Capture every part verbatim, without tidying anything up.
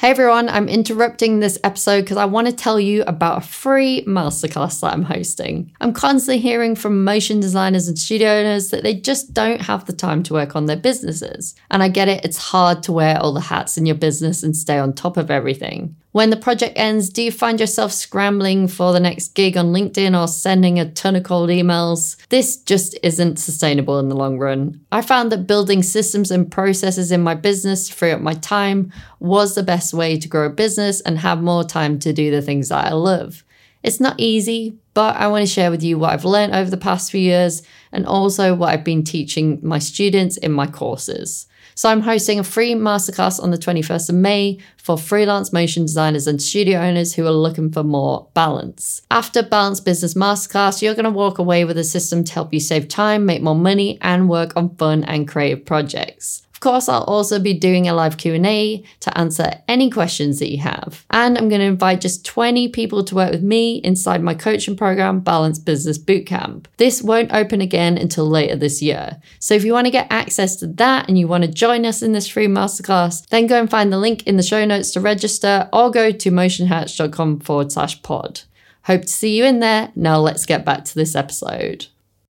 Hey everyone, I'm interrupting this episode because I want to tell you about a free masterclass that I'm hosting. I'm constantly hearing from motion designers and studio owners that they just don't have the time to work on their businesses. And I get it, it's hard to wear all the hats in your business and stay on top of everything. When the project ends, do you find yourself scrambling for the next gig on LinkedIn or sending a ton of cold emails? This just isn't sustainable in the long run. I found that building systems and processes in my business to free up my time was the best way to grow a business and have more time to do the things that I love. It's not easy, but I want to share with you what I've learned over the past few years and also what I've been teaching my students in my courses. So I'm hosting a free masterclass on the twenty-first of May for freelance motion designers and studio owners who are looking for more balance. After Balanced Business Masterclass, you're going to walk away with a system to help you save time, make more money, and work on fun and creative projects. Of course, I'll also be doing a live Q and A to answer any questions that you have. And I'm going to invite just twenty people to work with me inside my coaching program, Balanced Business Bootcamp. This won't open again until later this year. So if you want to get access to that and you want to join us in this free masterclass, then go and find the link in the show notes to register or go to motionhatch.com forward slash pod. Hope to see you in there. Now let's get back to this episode.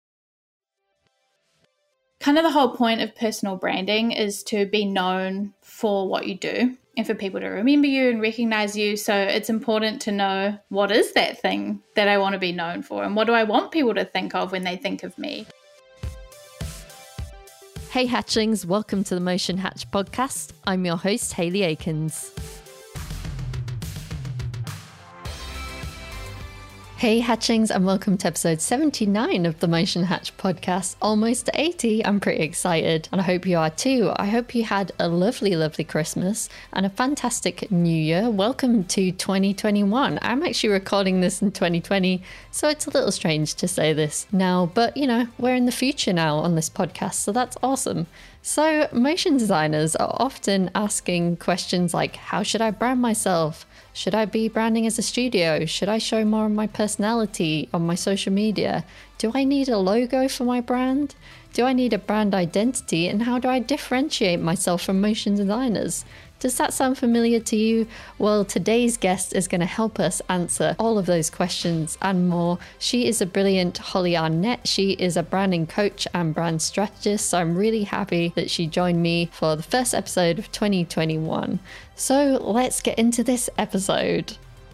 Kind of the whole point of personal branding is to be known for what you do and for people to remember you and recognize you. So it's important to know, what is that thing that I want to be known for, and what do I want people to think of when they think of me? Hey Hatchlings, welcome to the Motion Hatch podcast. I'm your host, Hayley Akins. Hey Hatchlings, and welcome to episode seventy-nine of the Motion Hatch podcast. Almost to eighty. I'm pretty excited, and I hope you are too. I hope you had a lovely, lovely Christmas and a fantastic new year. Welcome to twenty twenty-one. I'm actually recording this in twenty twenty, so it's a little strange to say this now, but you know, we're in the future now on this podcast, so that's awesome. So motion designers are often asking questions like, how should I brand myself? Should I be branding as a studio? Should I show more of my personality on my social media? Do I need a logo for my brand? Do I need a brand identity? And how do I differentiate myself from motion designers? Does that sound familiar to you? Well, today's guest is going to help us answer all of those questions and more. She is a brilliant Holly Arnett. She is a branding coach and brand strategist. So I'm really happy that she joined me for the first episode of twenty twenty-one. So let's get into this episode.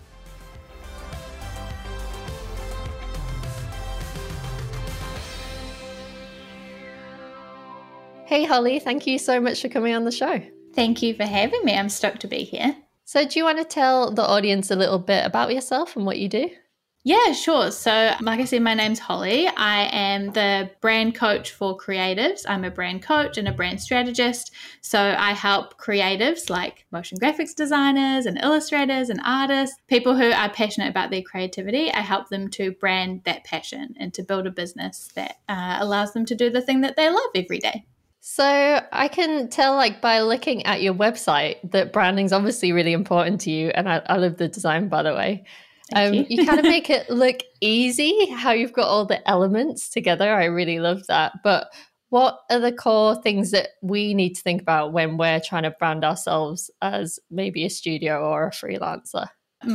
Hey Holly, thank you so much for coming on the show. Thank you for having me. I'm stoked to be here. So do you want to tell the audience a little bit about yourself and what you do? Yeah, sure. So like I said, my name's Holly. I am the brand coach for creatives. I'm a brand coach and a brand strategist. So I help creatives like motion graphics designers and illustrators and artists, people who are passionate about their creativity. I help them to brand that passion and to build a business that uh, allows them to do the thing that they love every day. So I can tell, like, by looking at your website that branding's obviously really important to you. And I, I love the design, by the way. Um, you. you kind of make it look easy, how you've got all the elements together. I really love that. But what are the core things that we need to think about when we're trying to brand ourselves as maybe a studio or a freelancer?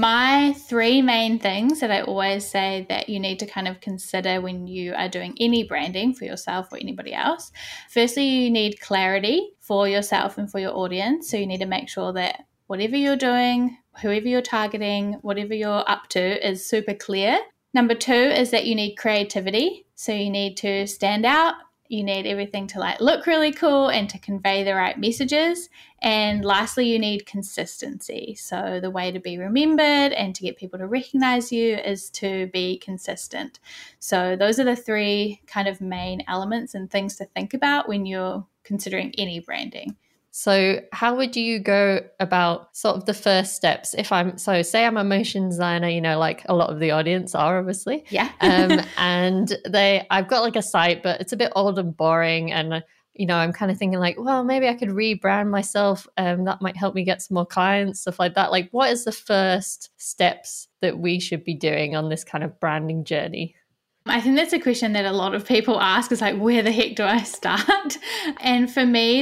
My three main things that I always say that you need to kind of consider when you are doing any branding for yourself or anybody else. Firstly, you need clarity for yourself and for your audience. So you need to make sure that whatever you're doing, whoever you're targeting, whatever you're up to is super clear. Number two is that you need creativity. So you need to stand out. You need everything to like look really cool and to convey the right messages. And lastly, you need consistency. So the way to be remembered and to get people to recognize you is to be consistent. So those are the three kind of main elements and things to think about when you're considering any branding. So how would you go about sort of the first steps? If I'm, so say I'm a motion designer, you know, like a lot of the audience are obviously. Yeah. um, and they, I've got like a site, but it's a bit old and boring. And, you know, I'm kind of thinking like, well, maybe I could rebrand myself. Um, that might help me get some more clients, stuff like that. Like, what is the first steps that we should be doing on this kind of branding journey? I think that's a question that a lot of people ask is like, where the heck do I start? And for me, the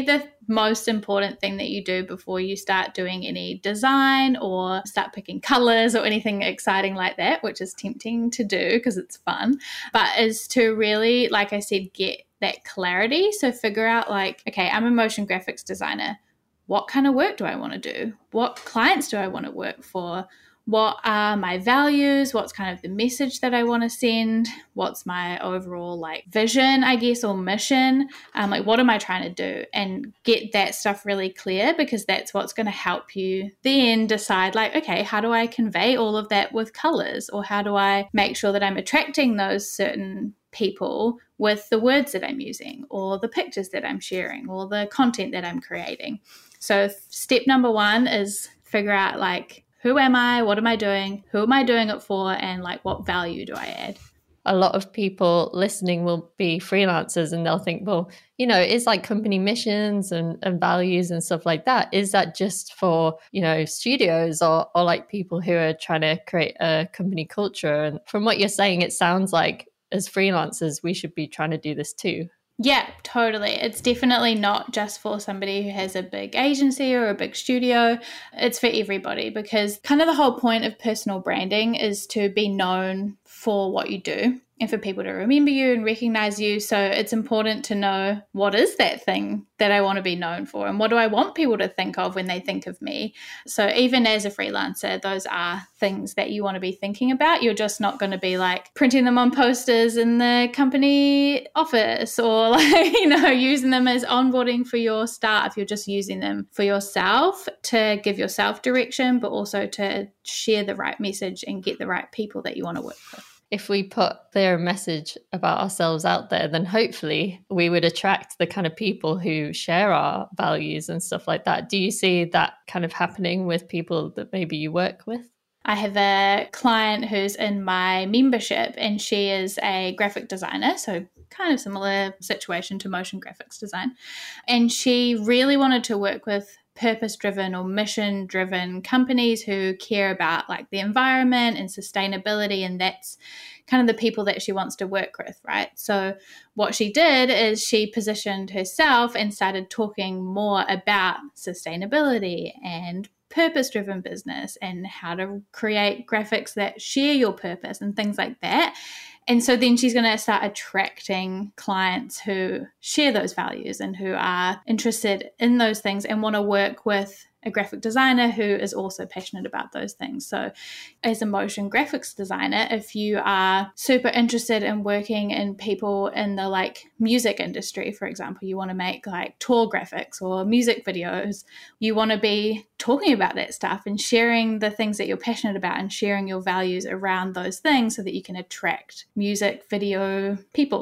most important thing that you do before you start doing any design or start picking colors or anything exciting like that, which is tempting to do because it's fun, but is to really, like I said, get that clarity. So figure out like, okay, I'm a motion graphics designer. What kind of work do I want to do? What clients do I want to work for? What are my values? What's kind of the message that I want to send? What's my overall like vision, I guess, or mission? Um, like, what am I trying to do? And get that stuff really clear, because that's what's going to help you then decide like, okay, how do I convey all of that with colors? Or how do I make sure that I'm attracting those certain people with the words that I'm using, or the pictures that I'm sharing, or the content that I'm creating? So step number one is figure out like, who am I? What am I doing? Who am I doing it for? And like, what value do I add? A lot of people listening will be freelancers and they'll think, well, you know, it's like company missions and, and values and stuff like that. Is that just for, you know, studios or, or like people who are trying to create a company culture? And from what you're saying, it sounds like as freelancers, we should be trying to do this too. Yeah, totally. It's definitely not just for somebody who has a big agency or a big studio. It's for everybody, because kind of the whole point of personal branding is to be known for what you do and for people to remember you and recognize you. So it's important to know, what is that thing that I want to be known for, and what do I want people to think of when they think of me? So even as a freelancer, those are things that you want to be thinking about. You're just not going to be like printing them on posters in the company office, or like, you know, using them as onboarding for your staff. You're just using them for yourself to give yourself direction, but also to share the right message and get the right people that you want to work with. If we put their message about ourselves out there, then hopefully we would attract the kind of people who share our values and stuff like that. Do you see that kind of happening with people that maybe you work with? I have a client who's in my membership, and she is a graphic designer, so kind of similar situation to motion graphics design. And she really wanted to work with purpose-driven or mission-driven companies who care about like the environment and sustainability, and that's kind of the people that she wants to work with, right? So what she did is she positioned herself and started talking more about sustainability and purpose-driven business and how to create graphics that share your purpose and things like that. And so then she's going to start attracting clients who share those values and who are interested in those things and want to work with a graphic designer who is also passionate about those things. So as a motion graphics designer, if you are super interested in working in people in the like music industry, for example, you want to make like tour graphics or music videos, you want to be talking about that stuff and sharing the things that you're passionate about and sharing your values around those things so that you can attract music video people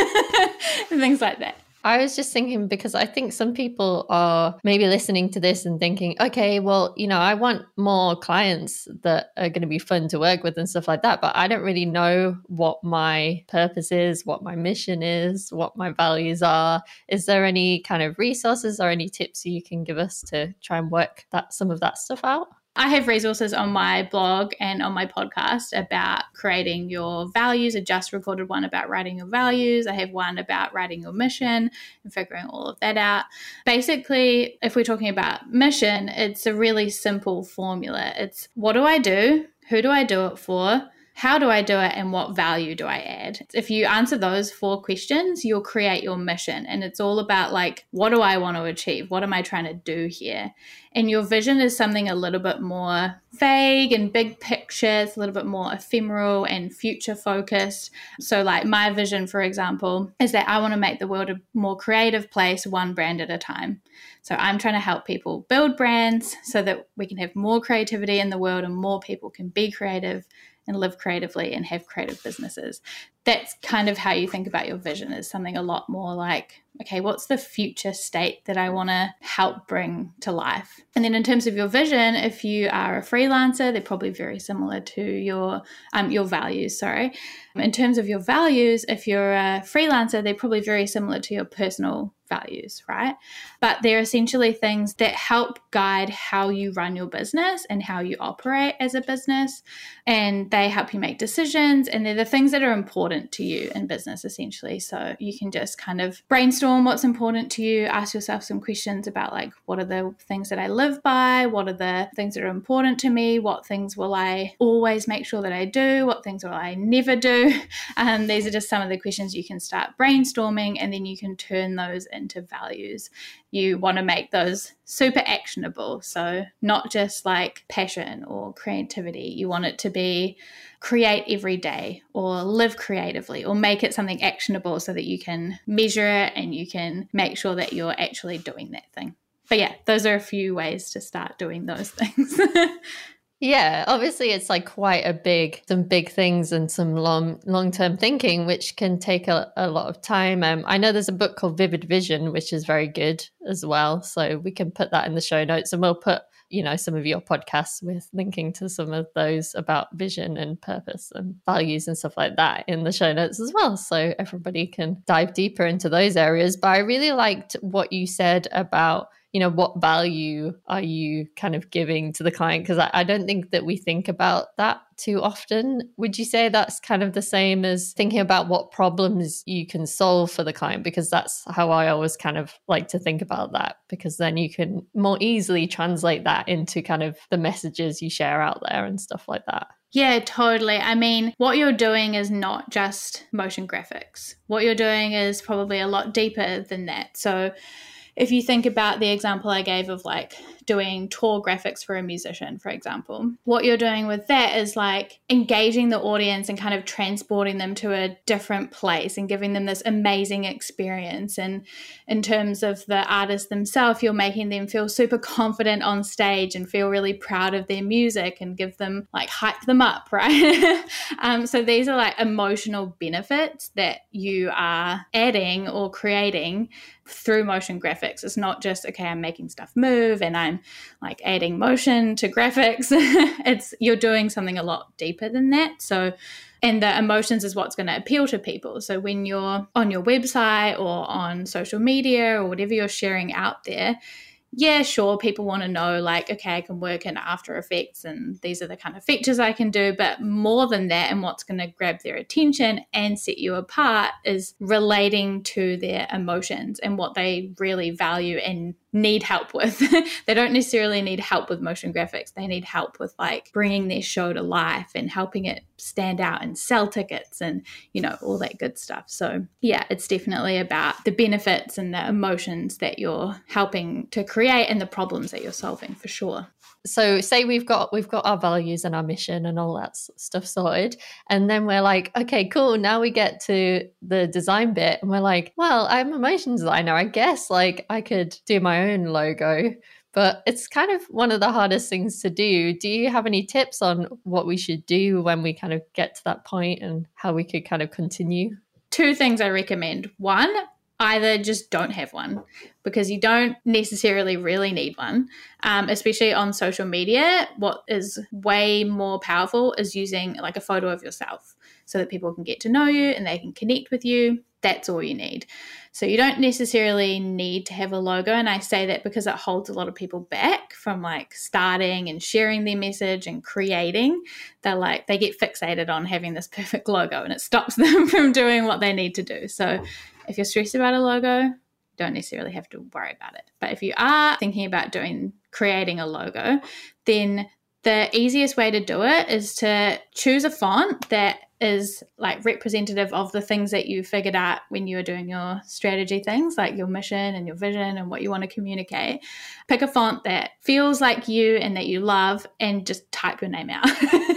and things like that. I was just thinking, because I think some people are maybe listening to this and thinking, okay, well, you know, I want more clients that are going to be fun to work with and stuff like that, but I don't really know what my purpose is, what my mission is, what my values are. Is there any kind of resources or any tips you can give us to try and work that some of that stuff out? I have resources on my blog and on my podcast about creating your values. I just recorded one about writing your values. I have one about writing your mission and figuring all of that out. Basically, if we're talking about mission, it's a really simple formula. It's, what do I do? Who do I do it for? How do I do it, and what value do I add? If you answer those four questions, you'll create your mission. And it's all about like, what do I want to achieve? What am I trying to do here? And your vision is something a little bit more vague and big picture. It's a little bit more ephemeral and future focused. So like my vision, for example, is that I want to make the world a more creative place, one brand at a time. So I'm trying to help people build brands so that we can have more creativity in the world and more people can be creative and live creatively and have creative businesses. That's kind of how you think about your vision, is something a lot more like, okay, what's the future state that I want to help bring to life? And then in terms of your vision, if you are a freelancer, they're probably very similar to your um, your values, sorry. In terms of your values, if you're a freelancer, they're probably very similar to your personal values, right? But they're essentially things that help guide how you run your business and how you operate as a business. And they help you make decisions, and they're the things that are important to you in business, essentially. So you can just kind of brainstorm what's important to you, ask yourself some questions about like, what are the things that I live by? What are the things that are important to me? What things will I always make sure that I do? What things will I never do? Um, these are just some of the questions you can start brainstorming, and then you can turn those into values. You want to make those super actionable. So not just like passion or creativity. You want it to be create every day, or live creatively, or make it something actionable so that you can measure it and you can make sure that you're actually doing that thing. But yeah, those are a few ways to start doing those things. Yeah, obviously it's like quite a big, some big things and some long, long-term thinking, which can take a, a lot of time. Um, I know there's a book called Vivid Vision, which is very good as well. So we can put that in the show notes, and we'll put, you know, some of your podcasts with linking to some of those about vision and purpose and values and stuff like that in the show notes as well. So everybody can dive deeper into those areas. But I really liked what you said about, you know, what value are you kind of giving to the client? Because I, I don't think that we think about that too often. Would you say that's kind of the same as thinking about what problems you can solve for the client? Because that's how I always kind of like to think about that, because then you can more easily translate that into kind of the messages you share out there and stuff like that. Yeah, totally. I mean, what you're doing is not just motion graphics. What you're doing is probably a lot deeper than that. So if you think about the example I gave of like doing tour graphics for a musician, for example, what you're doing with that is like engaging the audience and kind of transporting them to a different place and giving them this amazing experience. And in terms of the artist themselves, you're making them feel super confident on stage and feel really proud of their music and give them like hype them up, right? um, so these are like emotional benefits that you are adding or creating through motion graphics. It's not just, okay, I'm making stuff move and I'm like adding motion to graphics. It's, you're doing something a lot deeper than that. So, and the emotions is what's going to appeal to people. So when you're on your website or on social media or whatever you're sharing out there, yeah, sure, people want to know like, okay, I can work in After Effects and these are the kind of features I can do. But more than that, and what's going to grab their attention and set you apart is relating to their emotions and what they really value and need help with. They don't necessarily need help with motion graphics. They need help with like bringing their show to life and helping it stand out and sell tickets and, you know, all that good stuff. So yeah, it's definitely about the benefits and the emotions that you're helping to create and the problems that you're solving, for sure. So say we've got we've got our values and our mission and all that stuff sorted, and then we're like, okay, cool, now we get to the design bit and we're like, well, I'm a motion designer, I guess like I could do my own logo, but it's kind of one of the hardest things to do. Do you have any tips on what we should do when we kind of get to that point and how we could kind of continue? Two things I recommend. One, either just don't have one, because you don't necessarily really need one, um, especially on social media. What is way more powerful is using like a photo of yourself so that people can get to know you and they can connect with you. That's all you need. So you don't necessarily need to have a logo. And I say that because it holds a lot of people back from like starting and sharing their message and creating. They're like, they get fixated on having this perfect logo and it stops them from doing what they need to do. So if you're stressed about a logo, don't necessarily have to worry about it. But if you are thinking about doing, creating a logo, then the easiest way to do it is to choose a font that is like representative of the things that you figured out when you were doing your strategy things, like your mission and your vision and what you want to communicate. Pick a font that feels like you and that you love and just type your name out.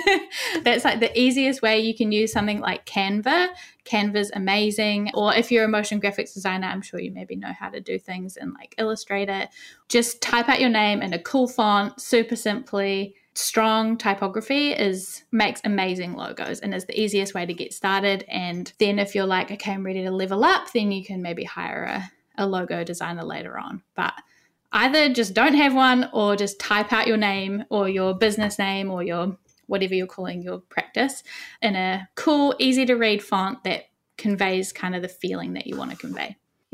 That's like the easiest way. You can use something like Canva. Canva's amazing. Or if you're a motion graphics designer, I'm sure you maybe know how to do things in like Illustrator. Just type out your name in a cool font, super simply. Strong typography is makes amazing logos and is the easiest way to get started. And then if you're like, okay, I'm ready to level up, then you can maybe hire a, a logo designer later on. But either just don't have one or just type out your name or your business name or your whatever you're calling your practice in a cool, easy to read font that conveys kind of the feeling that you want to convey.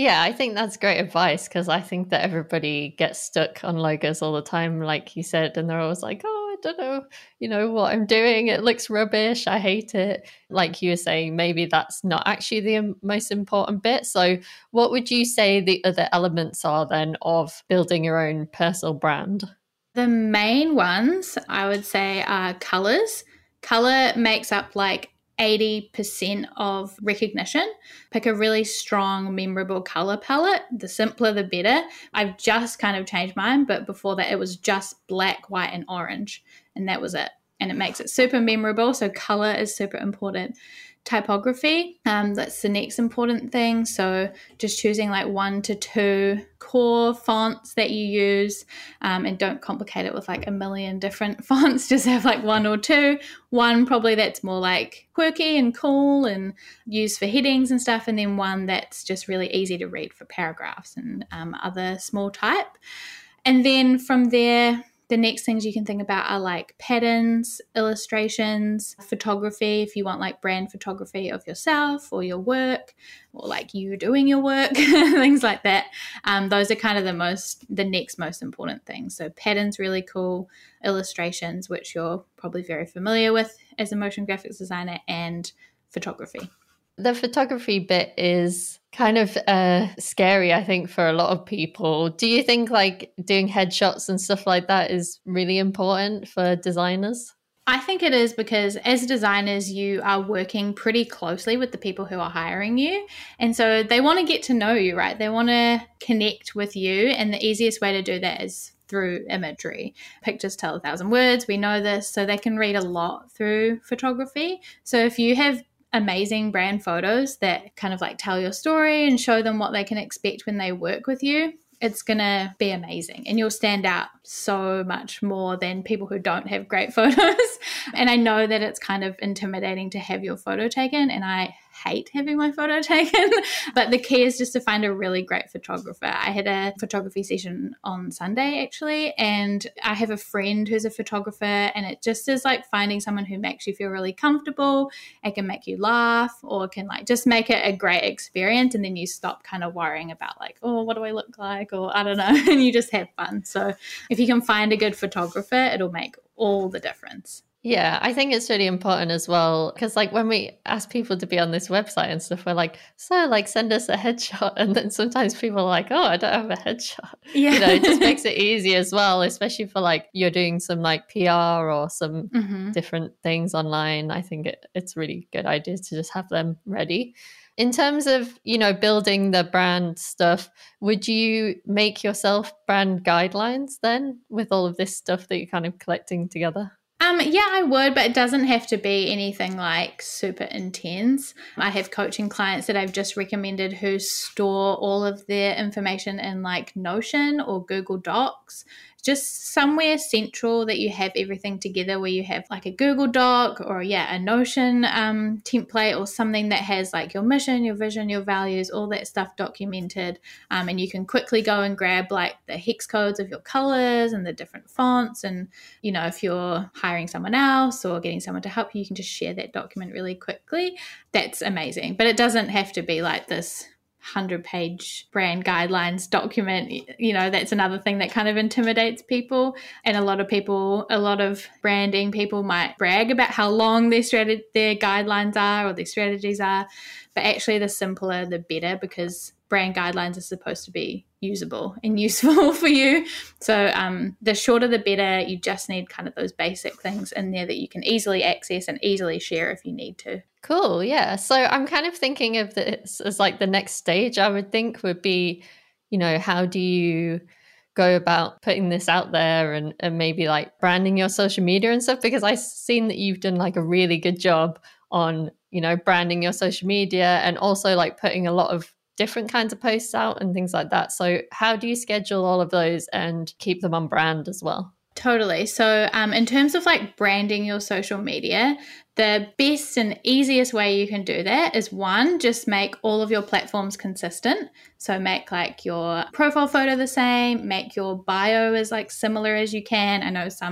Yeah, I think that's great advice because I think that everybody gets stuck on logos all the time, like you said, and they're always like, oh, I don't know, you know, what I'm doing. It looks rubbish. I hate it. Like you were saying, maybe that's not actually the im- most important bit. So, what would you say the other elements are then of building your own personal brand? The main ones I would say are colors. Color makes up like eighty percent of recognition. Pick a really strong, memorable color palette. The simpler, the better. I've just kind of changed mine, but before that, it was just black, white, and orange, and that was it. And it makes it super memorable. So, color is super important. Typography, um, that's the next important thing. So just choosing like one to two core fonts that you use, um, and don't complicate it with like a million different fonts. Just have like one or two. One probably that's more like quirky and cool and used for headings and stuff, and then one that's just really easy to read for paragraphs and um, other small type. And then from there, the next things you can think about are like patterns, illustrations, photography, if you want like brand photography of yourself or your work, or like you doing your work, things like that. Um, those are kind of the most, the next most important things. So patterns, really cool, illustrations, which you're probably very familiar with as a motion graphics designer, and photography. The photography bit is kind of uh, scary, I think, for a lot of people. Do you think like doing headshots and stuff like that is really important for designers? I think it is, because as designers, you are working pretty closely with the people who are hiring you. And so they want to get to know you, right? They want to connect with you. And the easiest way to do that is through imagery. Pictures tell a thousand words. We know this. So they can read a lot through photography. So if you have amazing brand photos that kind of like tell your story and show them what they can expect when they work with you, it's going to be amazing, and you'll stand out so much more than people who don't have great photos. And I know that it's kind of intimidating to have your photo taken, and I hate having my photo taken, but the key is just to find a really great photographer. I had a photography session on Sunday actually, and I have a friend who's a photographer, and it just is like finding someone who makes you feel really comfortable. It can make you laugh, or can like just make it a great experience, and then you stop kind of worrying about like, oh, what do I look like, or I don't know, and you just have fun. So if you can find a good photographer, it'll make all the difference. Yeah, I think it's really important as well, because like when we ask people to be on this website and stuff, we're like, so like send us a headshot, and then sometimes people are like, oh, I don't have a headshot. Yeah. You know, it just makes it easy as well, especially for like you're doing some like P R or some mm-hmm. different things online. I think it, it's really good idea to just have them ready. In terms of, you know, building the brand stuff, would you make yourself brand guidelines then with all of this stuff that you're kind of collecting together? Um, yeah, I would, but it doesn't have to be anything like super intense. I have coaching clients that I've just recommended who store all of their information in like Notion or Google Docs, just somewhere central that you have everything together, where you have like a Google Doc or yeah, a Notion um, template or something that has like your mission, your vision, your values, all that stuff documented. Um, and you can quickly go and grab like the hex codes of your colors and the different fonts. And, you know, if you're hiring someone else or getting someone to help you, you can just share that document really quickly. That's amazing. But it doesn't have to be like this hundred page brand guidelines document. You know, that's another thing that kind of intimidates people. And a lot of people, a lot of branding people might brag about how long their strategy, their guidelines are or their strategies are. But actually the simpler, the better, because brand guidelines are supposed to be usable and useful for you. So um, the shorter, the better. You just need kind of those basic things in there that you can easily access and easily share if you need to. Cool. Yeah. So I'm kind of thinking of this as like the next stage, I would think would be, you know, how do you go about putting this out there and, and maybe like branding your social media and stuff? Because I've seen that you've done like a really good job on, you know, branding your social media and also like putting a lot of different kinds of posts out and things like that. So how do you schedule all of those and keep them on brand as well? Totally. So um, in terms of like branding your social media, the best and easiest way you can do that is one, just make all of your platforms consistent. So make like your profile photo the same, make your bio as like similar as you can. I know some have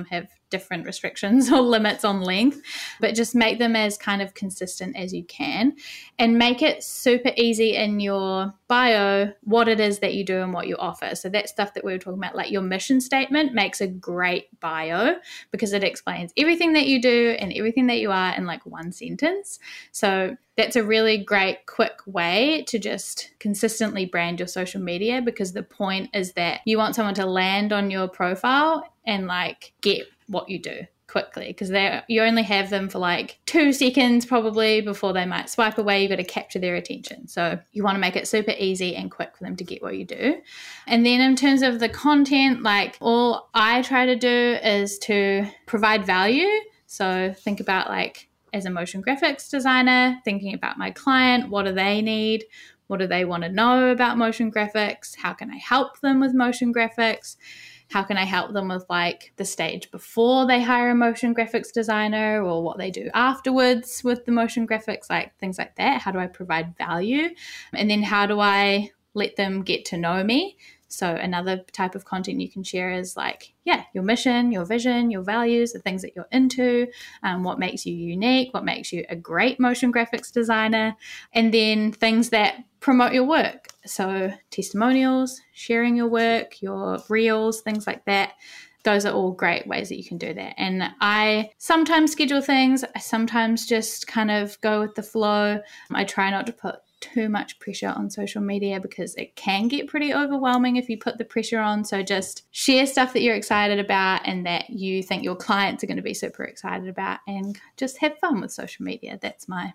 different restrictions or limits on length, but just make them as kind of consistent as you can and make it super easy in your bio what it is that you do and what you offer. So that stuff that we were talking about, like your mission statement, makes a great bio because it explains everything that you do and everything that you are in like one sentence. So that's a really great quick way to just consistently brand your social media, because the point is that you want someone to land on your profile and like get what you do quickly, because they you only have them for like two seconds probably before they might swipe away. You've got to capture their attention. So you want to make it super easy and quick for them to get what you do. And then in terms of the content, like all I try to do is to provide value. So think about like, as a motion graphics designer, thinking about my client, what do they need? What do they want to know about motion graphics? How can I help them with motion graphics? How can I help them with like the stage before they hire a motion graphics designer, or what they do afterwards with the motion graphics, like things like that? How do I provide value? And then how do I let them get to know me? So another type of content you can share is like, yeah, your mission, your vision, your values, the things that you're into, um, what makes you unique, what makes you a great motion graphics designer, and then things that promote your work. So testimonials, sharing your work, your reels, things like that. Those are all great ways that you can do that. And I sometimes schedule things. I sometimes just kind of go with the flow. I try not to put too much pressure on social media because it can get pretty overwhelming if you put the pressure on. So just share stuff that you're excited about and that you think your clients are going to be super excited about, and just have fun with social media. That's my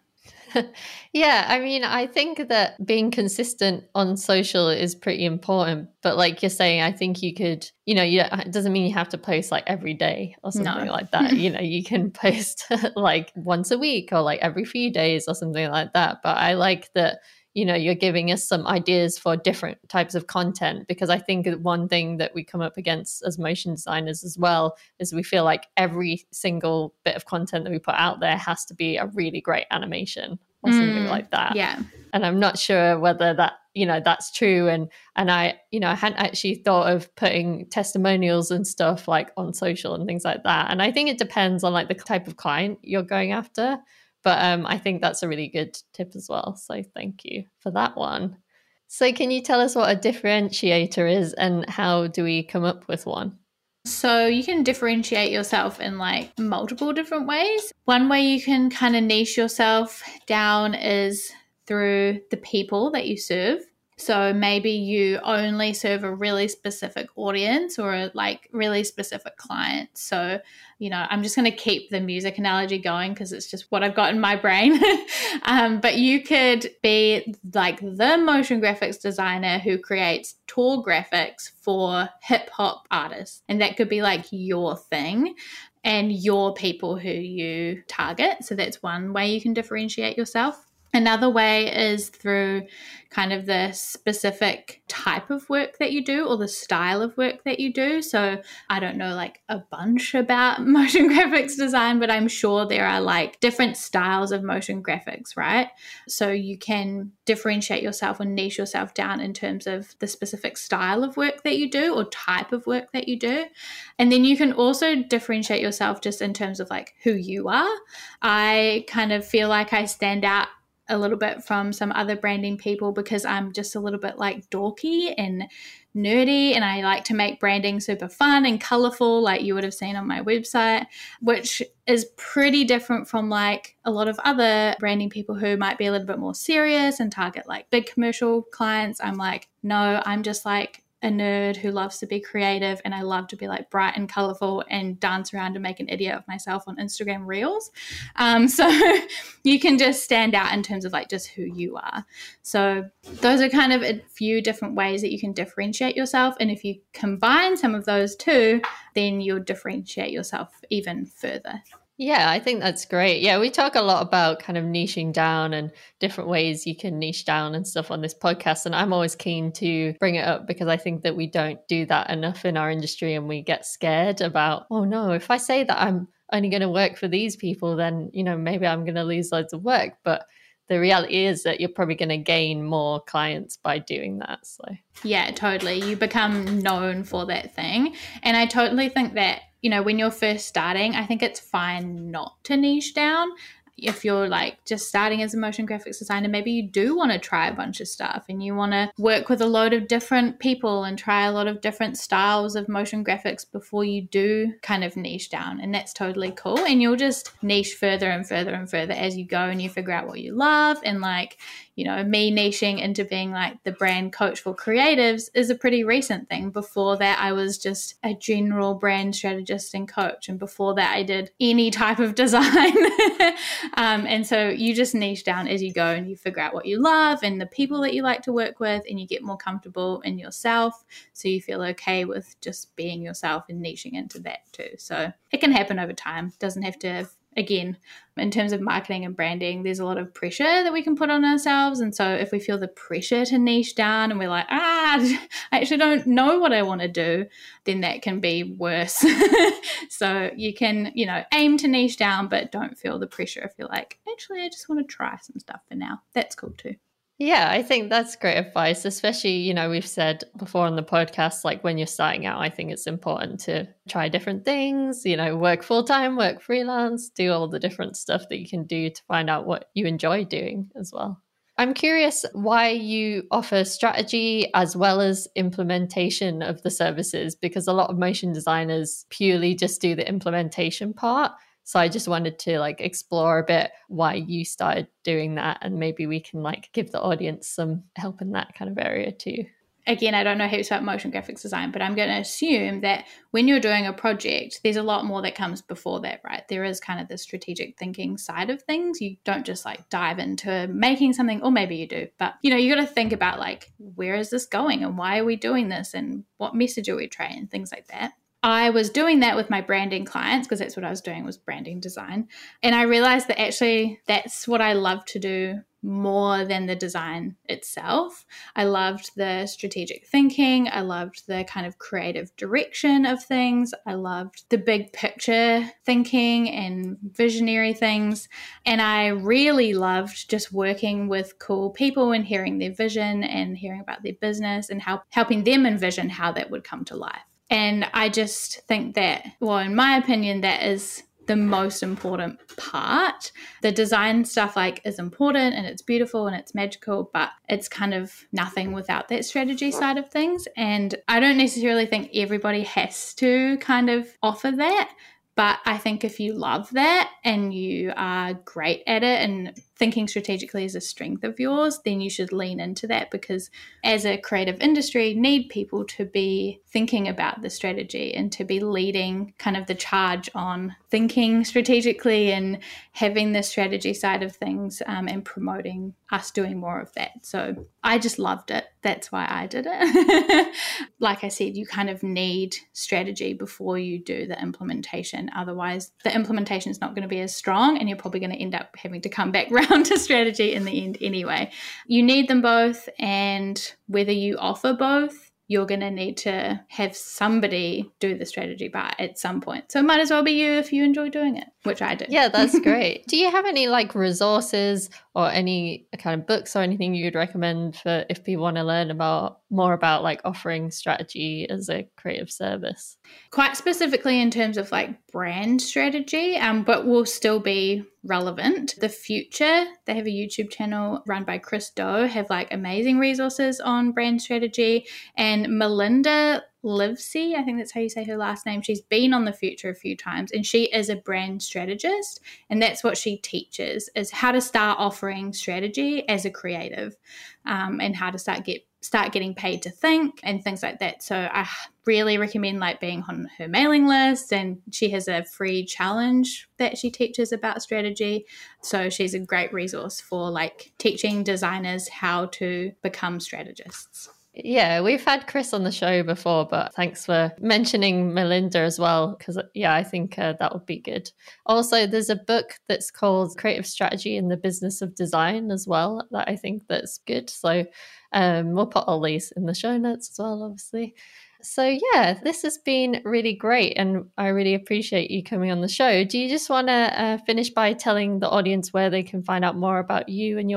Yeah, I mean, I think that being consistent on social is pretty important. But like you're saying, I think you could, you know, you, it doesn't mean you have to post like every day or something No. like that. You know, you can post like once a week or like every few days or something like that. But I like that, you know, you're giving us some ideas for different types of content, because I think one thing that we come up against as motion designers as well is we feel like every single bit of content that we put out there has to be a really great animation or something Mm, like that. yeah. And I'm not sure whether that, you know, that's true. And and I, you know, I hadn't actually thought of putting testimonials and stuff like on social and things like that. And I think it depends on like the type of client you're going after. But um, I think that's a really good tip as well. So thank you for that one. So can you tell us what a differentiator is and how do we come up with one? So you can differentiate yourself in like multiple different ways. One way you can kind of niche yourself down is through the people that you serve. So maybe you only serve a really specific audience or a like really specific client. So, you know, I'm just going to keep the music analogy going because it's just what I've got in my brain. um, but you could be like the motion graphics designer who creates tour graphics for hip hop artists. And that could be like your thing and your people who you target. So that's one way you can differentiate yourself. Another way is through kind of the specific type of work that you do or the style of work that you do. So I don't know like a bunch about motion graphics design, but I'm sure there are like different styles of motion graphics, right? So you can differentiate yourself and niche yourself down in terms of the specific style of work that you do or type of work that you do. And then you can also differentiate yourself just in terms of like who you are. I kind of feel like I stand out a little bit from some other branding people because I'm just a little bit like dorky and nerdy, and I like to make branding super fun and colorful like you would have seen on my website, which is pretty different from like a lot of other branding people who might be a little bit more serious and target like big commercial clients. I'm like, no, I'm just like a nerd who loves to be creative, and I love to be like bright and colorful and dance around and make an idiot of myself on Instagram Reels. Um, so you can just stand out in terms of like just who you are. So those are kind of a few different ways that you can differentiate yourself. And if you combine some of those two, then you'll differentiate yourself even further. Yeah, I think that's great. Yeah, we talk a lot about kind of niching down and different ways you can niche down and stuff on this podcast. And I'm always keen to bring it up because I think that we don't do that enough in our industry, and we get scared about, oh no, if I say that I'm only going to work for these people, then, you know, maybe I'm going to lose loads of work. But the reality is that you're probably going to gain more clients by doing that. So yeah, totally. You become known for that thing. And I totally think that, you know, when you're first starting, I think it's fine not to niche down. If you're like just starting as a motion graphics designer, maybe you do want to try a bunch of stuff and you want to work with a load of different people and try a lot of different styles of motion graphics before you do kind of niche down. And that's totally cool. And you'll just niche further and further and further as you go and you figure out what you love. And like, you know, me niching into being like the brand coach for creatives is a pretty recent thing. Before that, I was just a general brand strategist and coach. And before that, I did any type of design. um, and so you just niche down as you go and you figure out what you love and the people that you like to work with, and you get more comfortable in yourself. So you feel okay with just being yourself and niching into that too. So it can happen over time. Doesn't have to have, again, in terms of marketing and branding, there's a lot of pressure that we can put on ourselves. And so if we feel the pressure to niche down and we're like, ah, I actually don't know what I want to do, then that can be worse. So you can, you know, aim to niche down, but don't feel the pressure if you're like, actually, I just want to try some stuff for now. That's cool too. Yeah, I think that's great advice, especially, you know, we've said before on the podcast, like when you're starting out, I think it's important to try different things, you know, work full time, work freelance, do all the different stuff that you can do to find out what you enjoy doing as well. I'm curious why you offer strategy as well as implementation of the services, because a lot of motion designers purely just do the implementation part. So I just wanted to like explore a bit why you started doing that, and maybe we can like give the audience some help in that kind of area too. Again, I don't know heaps about motion graphics design, but I'm going to assume that when you're doing a project, there's a lot more that comes before that, right? There is kind of the strategic thinking side of things. You don't just like dive into making something, or maybe you do, but you know, you got to think about like, where is this going and why are we doing this and what message are we trying and things like that. I was doing that with my branding clients because that's what I was doing, was branding design. And I realized that actually that's what I love to do more than the design itself. I loved the strategic thinking. I loved the kind of creative direction of things. I loved the big picture thinking and visionary things. And I really loved just working with cool people and hearing their vision and hearing about their business and how helping them envision how that would come to life. And I just think that, well, in my opinion, that is the most important part. The design stuff like is important and it's beautiful and it's magical, but it's kind of nothing without that strategy side of things. And I don't necessarily think everybody has to kind of offer that. But I think if you love that and you are great at it and thinking strategically is a strength of yours, then you should lean into that, because as a creative industry, need people to be thinking about the strategy and to be leading kind of the charge on thinking strategically and having the strategy side of things, um, and promoting us doing more of that. So I just loved it. That's why I did it. Like I said, you kind of need strategy before you do the implementation. Otherwise, the implementation is not going to be as strong and you're probably going to end up having to come back around to strategy in the end anyway. You need them both, and whether you offer both, you're going to need to have somebody do the strategy part at some point. So it might as well be you if you enjoy doing it, which I do. Yeah, that's great. Do you have any like resources or any kind of books or anything you'd recommend for if people want to learn about more about like offering strategy as a creative service? Quite specifically in terms of like brand strategy, um, but will still be relevant. The Futur, they have a YouTube channel run by Chris Do, have like amazing resources on brand strategy. And Melinda Livesey, I think that's how you say her last name, she's been on The Futur a few times, and she is a brand strategist, and that's what she teaches, is how to start offering strategy as a creative, um, and how to start get start getting paid to think and things like that. So I really recommend like being on her mailing list, and she has a free challenge that she teaches about strategy. So she's a great resource for like teaching designers how to become strategists. Yeah, we've had Chris on the show before, but thanks for mentioning Melinda as well, because, yeah, I think uh, that would be good. Also, there's a book that's called Creative Strategy in the Business of Design as well that I think that's good. So um, we'll put all these in the show notes as well, obviously. So, yeah, this has been really great, and I really appreciate you coming on the show. Do you just want to uh, finish by telling the audience where they can find out more about you and your work?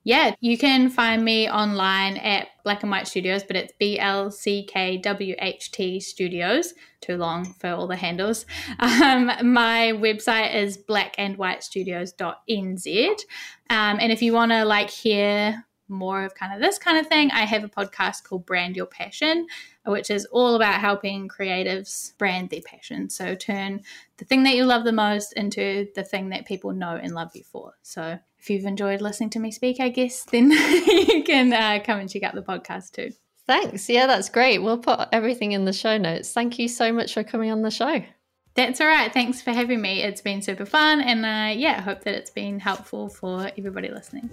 Yeah, you can find me online at Black and White Studios, but it's B L C K W H T Studios. Too long for all the handles. Um, my website is black and white studios dot n z. Um, and if you want to like hear more of kind of this kind of thing, I have a podcast called Brand Your Passion, which is all about helping creatives brand their passion. So turn the thing that you love the most into the thing that people know and love you for. So if you've enjoyed listening to me speak, I guess, then you can uh, come and check out the podcast too. Thanks. Yeah, that's great. We'll put everything in the show notes. Thank you so much for coming on the show. That's all right. Thanks for having me. It's been super fun. And uh, yeah, I hope that it's been helpful for everybody listening.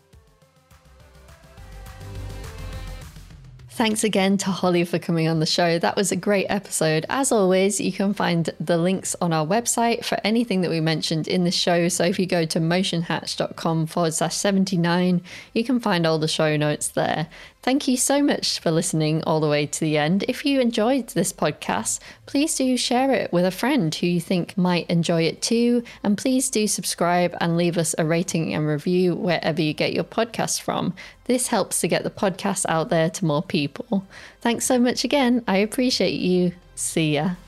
Thanks again to Holly for coming on the show. That was a great episode. As always, you can find the links on our website for anything that we mentioned in the show. So if you go to motionhatch.com forward slash 79, you can find all the show notes there. Thank you so much for listening all the way to the end. If you enjoyed this podcast, please do share it with a friend who you think might enjoy it too. And please do subscribe and leave us a rating and review wherever you get your podcast from. This helps to get the podcast out there to more people. Thanks so much again. I appreciate you. See ya.